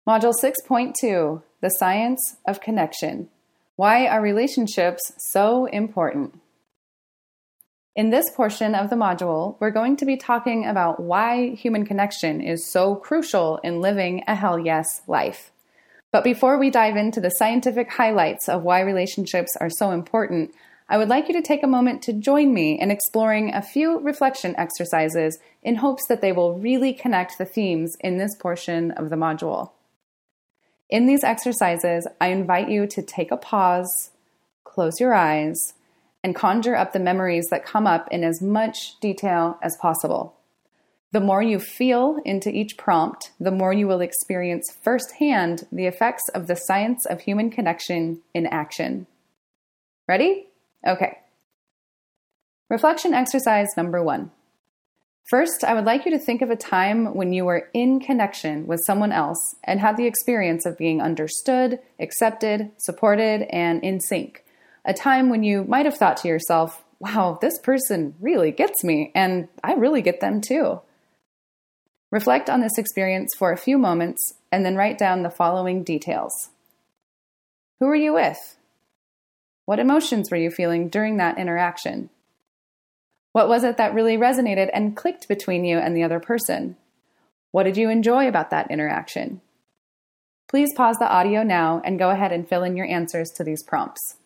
Module 6.2, The Science of Connection. Why are relationships so important? In this portion of the module, we're going to be talking about why human connection is so crucial in living a hell yes life. But before we dive into the scientific highlights of why relationships are so important, I would like you to take a moment to join me in exploring a few reflection exercises in hopes that they will really connect the themes in this portion of the module. In these exercises, I invite you to take a pause, close your eyes, and conjure up the memories that come up in as much detail as possible. The more you feel into each prompt, the more you will experience firsthand the effects of the science of human connection in action. Ready? Okay. Reflection exercise number 1. First, I would like you to think of a time when you were in connection with someone else and had the experience of being understood, accepted, supported, and in sync. A time when you might have thought to yourself, wow, this person really gets me, and I really get them too. Reflect on this experience for a few moments and then write down the following details. Who were you with? What emotions were you feeling during that interaction? What was it that really resonated and clicked between you and the other person? What did you enjoy about that interaction? Please pause the audio now and go ahead and fill in your answers to these prompts.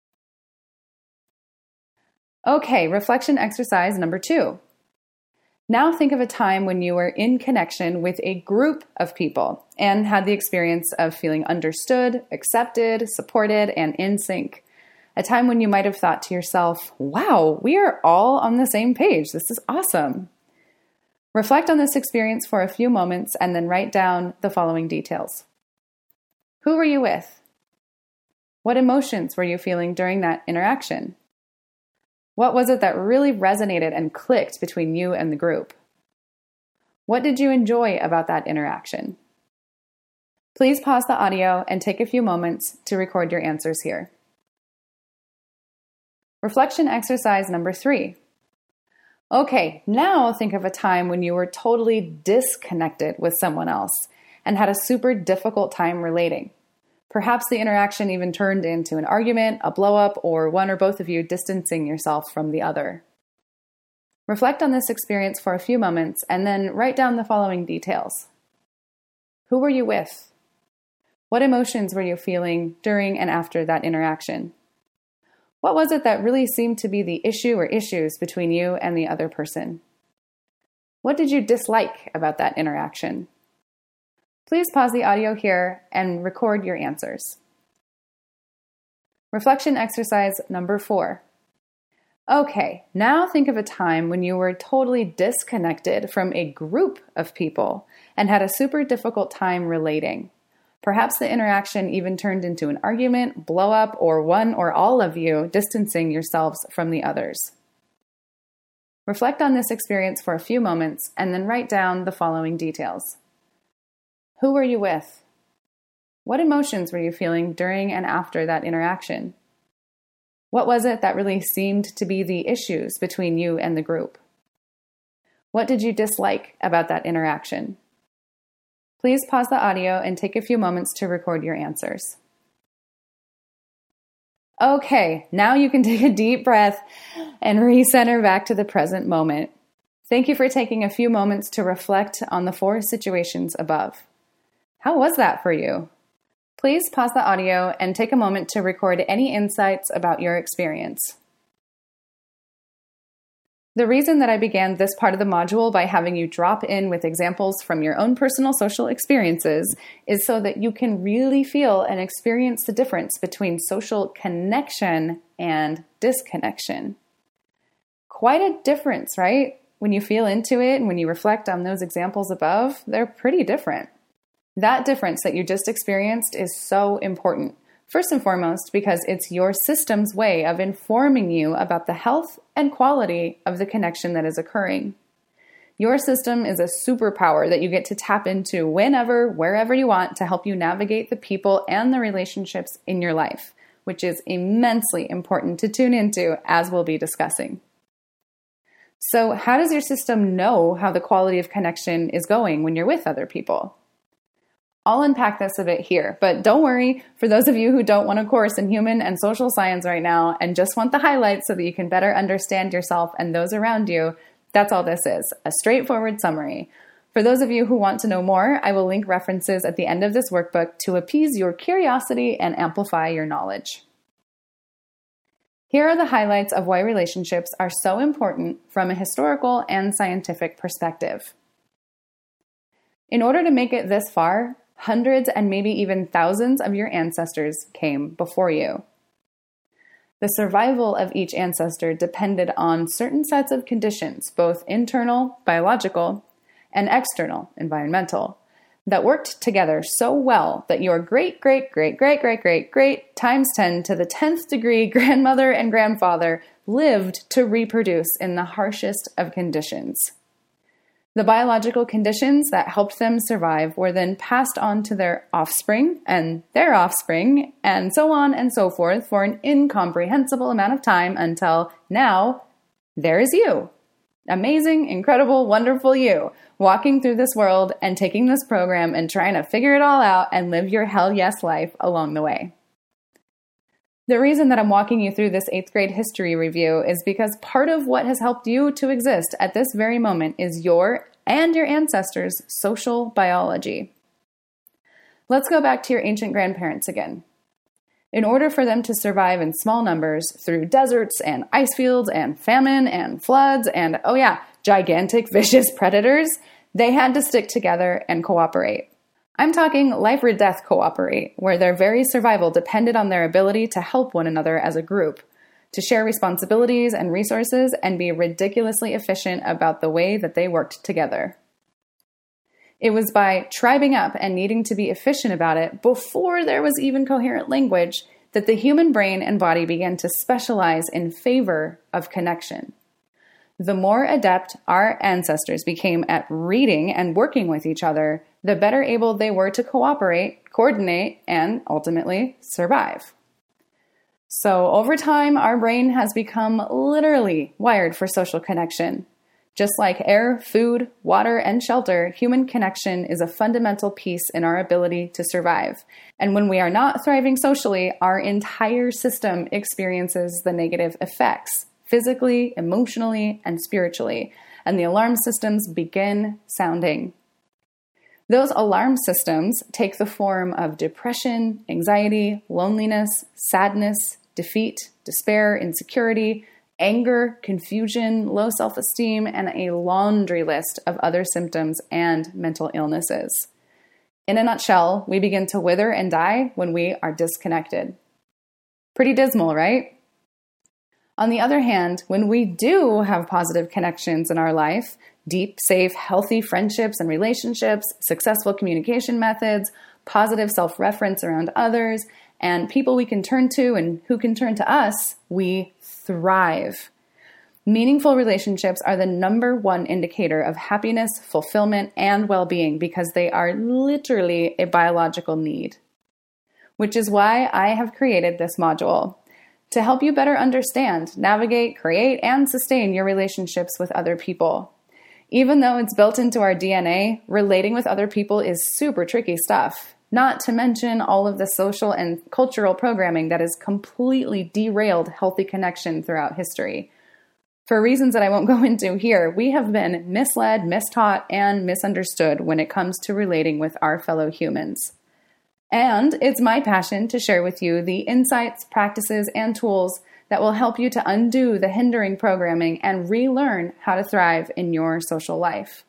Okay, reflection exercise number 2. Now think of a time when you were in connection with a group of people and had the experience of feeling understood, accepted, supported, and in sync. A time when you might have thought to yourself, wow, we are all on the same page. This is awesome. Reflect on this experience for a few moments and then write down the following details. Who were you with? What emotions were you feeling during that interaction? What was it that really resonated and clicked between you and the group? What did you enjoy about that interaction? Please pause the audio and take a few moments to record your answers here. Reflection exercise number 3. Okay, now think of a time when you were totally disconnected with someone else and had a super difficult time relating. Perhaps the interaction even turned into an argument, a blow-up, or one or both of you distancing yourself from the other. Reflect on this experience for a few moments and then write down the following details. Who were you with? What emotions were you feeling during and after that interaction? What was it that really seemed to be the issue or issues between you and the other person? What did you dislike about that interaction? Please pause the audio here and record your answers. Reflection exercise number 4. Okay, now think of a time when you were totally disconnected from a group of people and had a super difficult time relating. Perhaps the interaction even turned into an argument, blow-up, or one or all of you distancing yourselves from the others. Reflect on this experience for a few moments and then write down the following details. Who were you with? What emotions were you feeling during and after that interaction? What was it that really seemed to be the issues between you and the group? What did you dislike about that interaction? Please pause the audio and take a few moments to record your answers. Okay, now you can take a deep breath and recenter back to the present moment. Thank you for taking a few moments to reflect on the 4 situations above. How was that for you? Please pause the audio and take a moment to record any insights about your experience. The reason that I began this part of the module by having you drop in with examples from your own personal social experiences is so that you can really feel and experience the difference between social connection and disconnection. Quite a difference, right? When you feel into it and when you reflect on those examples above, they're pretty different. That difference that you just experienced is so important. First and foremost, because it's your system's way of informing you about the health and quality of the connection that is occurring. Your system is a superpower that you get to tap into whenever, wherever you want to help you navigate the people and the relationships in your life, which is immensely important to tune into, as we'll be discussing. So how does your system know how the quality of connection is going when you're with other people? I'll unpack this a bit here, but don't worry, for those of you who don't want a course in human and social science right now and just want the highlights so that you can better understand yourself and those around you, that's all this is, a straightforward summary. For those of you who want to know more, I will link references at the end of this workbook to appease your curiosity and amplify your knowledge. Here are the highlights of why relationships are so important from a historical and scientific perspective. In order to make it this far, hundreds and maybe even thousands of your ancestors came before you. The survival of each ancestor depended on certain sets of conditions, both internal, biological, and external, environmental, that worked together so well that your great-great-great-great-great-great-great times 10 to the 10th degree grandmother and grandfather lived to reproduce in the harshest of conditions. The biological conditions that helped them survive were then passed on to their offspring, and so on and so forth for an incomprehensible amount of time until now, there is you. Amazing, incredible, wonderful you, walking through this world and taking this program and trying to figure it all out and live your hell yes life along the way. The reason that I'm walking you through this 8th grade history review is because part of what has helped you to exist at this very moment is your and your ancestors' social biology. Let's go back to your ancient grandparents again. In order for them to survive in small numbers through deserts and ice fields and famine and floods and, gigantic vicious predators, they had to stick together and cooperate. I'm talking life or death cooperate, where their very survival depended on their ability to help one another as a group, to share responsibilities and resources and be ridiculously efficient about the way that they worked together. It was by tribing up and needing to be efficient about it before there was even coherent language that the human brain and body began to specialize in favor of connection. The more adept our ancestors became at reading and working with each other, the better able they were to cooperate, coordinate, and ultimately survive. So over time, our brain has become literally wired for social connection. Just like air, food, water, and shelter, human connection is a fundamental piece in our ability to survive. And when we are not thriving socially, our entire system experiences the negative effects, physically, emotionally, and spiritually, and the alarm systems begin sounding. Those alarm systems take the form of depression, anxiety, loneliness, sadness, defeat, despair, insecurity, anger, confusion, low self-esteem, and a laundry list of other symptoms and mental illnesses. In a nutshell, we begin to wither and die when we are disconnected. Pretty dismal, right? On the other hand, when we do have positive connections in our life, deep, safe, healthy friendships and relationships, successful communication methods, positive self-reference around others, and people we can turn to and who can turn to us, we thrive. Meaningful relationships are the number one indicator of happiness, fulfillment, and well-being because they are literally a biological need. Which is why I have created this module to help you better understand, navigate, create, and sustain your relationships with other people. Even though it's built into our DNA, relating with other people is super tricky stuff. Not to mention all of the social and cultural programming that has completely derailed healthy connection throughout history. For reasons that I won't go into here, we have been misled, mistaught, and misunderstood when it comes to relating with our fellow humans. And it's my passion to share with you the insights, practices, and tools that will help you to undo the hindering programming and relearn how to thrive in your social life.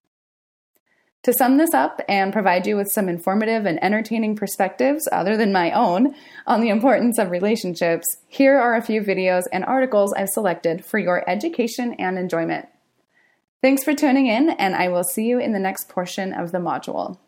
To sum this up and provide you with some informative and entertaining perspectives other than my own on the importance of relationships, here are a few videos and articles I've selected for your education and enjoyment. Thanks for tuning in, and I will see you in the next portion of the module.